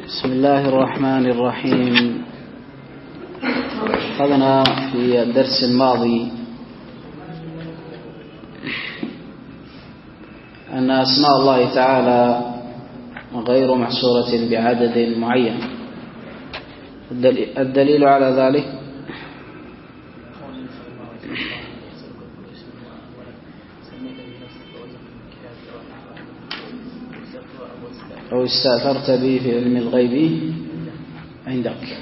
بسم الله الرحمن الرحيم. أخذنا في الدرس الماضي أن أسماء الله تعالى غير محصورة بعدد معين. الدليل على ذلك أو استأثرت به في علم الغيب عندك.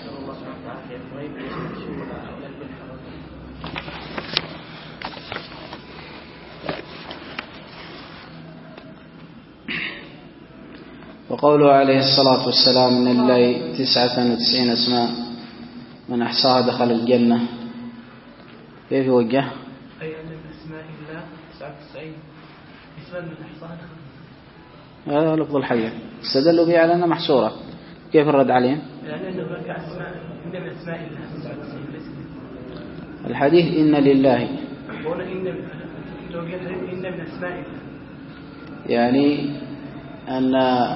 وقوله عليه الصلاة والسلام إن لله 99 اسماء من أحصاها دخل الجنة، كيف يوجه؟ أي أن من أسماء الله 99 اسما من أحصاها دخل. هذا لفظ الحديث استدلوا به على أنها محصورة، كيف الرد عليهم؟ يعني أن هناك أسماء إن من أسماء الله 99 ليس الحديث إن لله، هنا إن من أسماء الله، يعني أن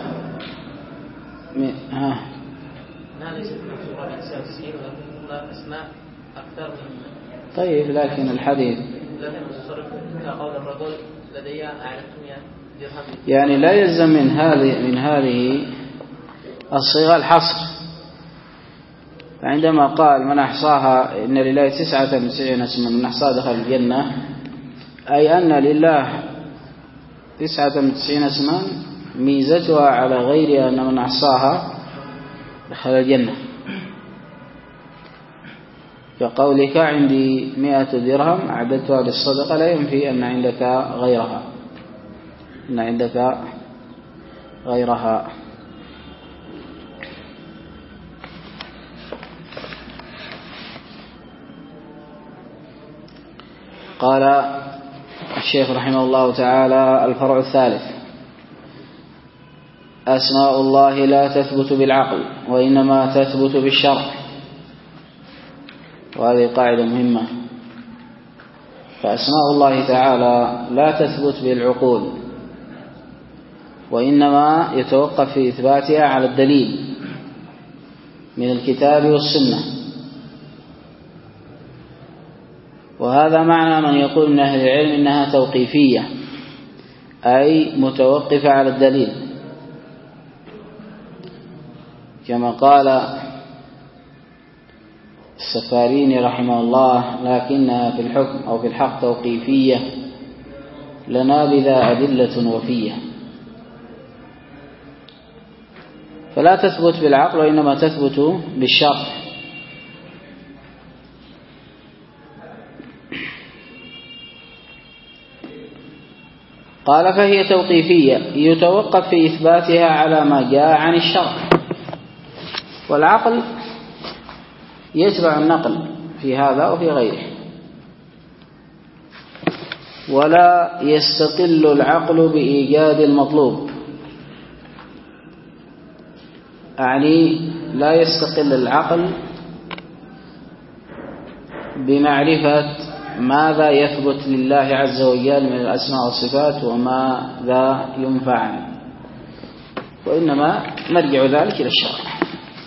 لا ليست محصورة ب 99 ولكن أسماء أكثر من. طيب لكن الحديث لكن الصرف كقول الرجل لدي أعلمتم درهم، يعني لا يلزم من هذه الصيغة الحصر. فعندما قال من أحصاها إن لله 99 اسما من أحصاها دخل الجنة، أي أن لله 99 اسما ميزتها على غير أن من أحصاها دخل الجنة، كقولك عندي 100 درهم أعددتها للصدقة، لا ينفي أن عندك غيرها. قال الشيخ رحمه الله تعالى: الفرع الثالث: أسماء الله لا تثبت بالعقل وإنما تثبت بالشرع. وهذه قاعدة مهمة. فأسماء الله تعالى لا تثبت بالعقول، وإنما يتوقف في إثباتها على الدليل من الكتاب والسنة. وهذا معنى من يقول من أهل العلم إنها توقيفية، أي متوقفة على الدليل، كما قال السفاريني رحمه الله: لكنها في الحكم أو في الحق توقيفية لنا بذا أدلة وفية. فلا تثبت بالعقل وإنما تثبت بالشرع. قال: فهي توقيفية يتوقف في إثباتها على ما جاء عن الشرع. والعقل يتبع النقل في هذا وفي غيره، ولا يستقل العقل بإيجاد المطلوب، يعني لا يستقل العقل بمعرفة ماذا يثبت لله عز وجل من الأسماء والصفات وماذا ينفى عنه، وإنما مرجع ذلك إلى الشرع.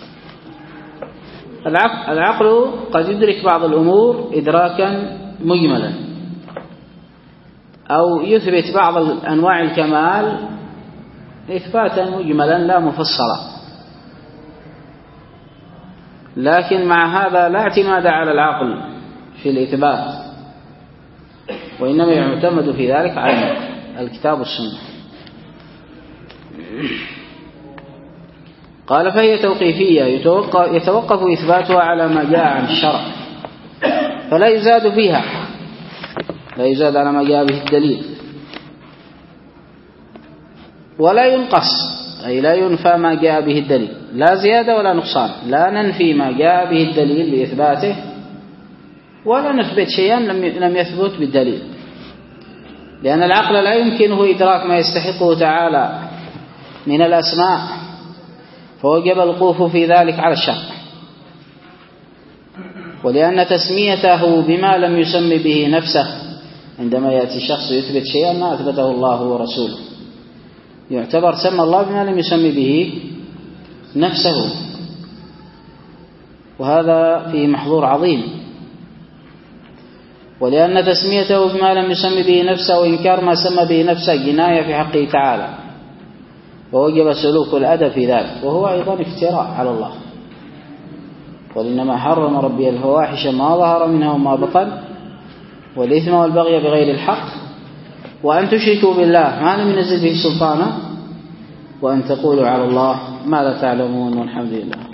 العقل قد يدرك بعض الأمور إدراكا مجملا، أو يثبت بعض أنواع الكمال إثباتا مجملا لا مفصلا، لكن مع هذا لا اعتماد على العقل في الإثبات، وإنما يعتمد في ذلك على الكتاب والسنة. قال: فهي توقيفية يتوقف إثباتها على ما جاء عن الشرع، فلا يزاد فيها، لا يزاد على ما جاء به الدليل، ولا ينقص، أي لا ينفى ما جاء به الدليل، لا زيادة ولا نقصان. لا ننفي ما جاء به الدليل بإثباته، ولا نثبت شيئا لم يثبت بالدليل، لأن العقل لا يمكنه إدراك ما يستحقه تعالى من الأسماء، فوجب الوقوف في ذلك على الشرع. ولأن تسميته بما لم يسم به نفسه، عندما يأتي شخص يثبت شيئا ما أثبته الله ورسوله، يعتبر سمى الله بما لم يسم به نفسه، وهذا فيه محظور عظيم. ولأن تسميته بما لم يسمي به نفسه وإنكار ما سمى به نفسه جناية في حقه تعالى، ووجب سلوك الأدب في ذلك، وهو أيضا افتراء على الله. وإنما حرم ربي الفواحش ما ظهر منها وما بطن والإثم والبغي بغير الحق وأن تشركوا بالله ما لم ينزل به سلطانا وأن تقولوا على الله ما لا تعلمون. والحمد لله.